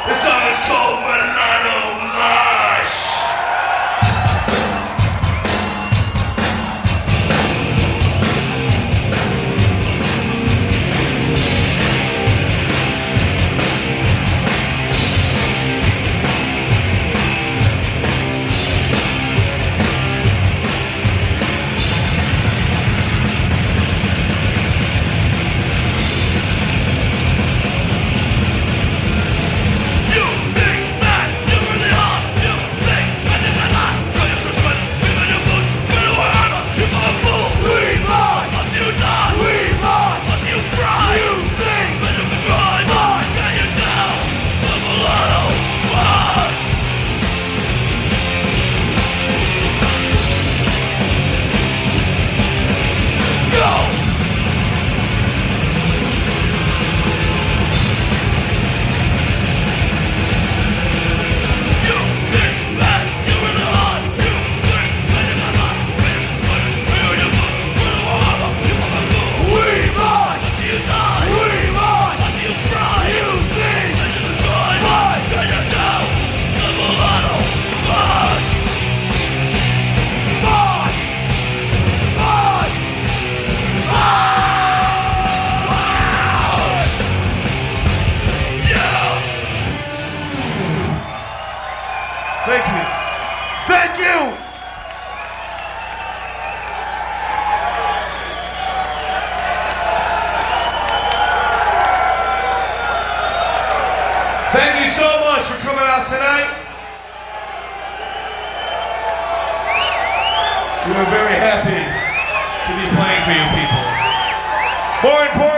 This song is called Milano Mosh. Thank you. Thank you! Thank you so much for coming out tonight. We were very happy to be playing for you people. More important,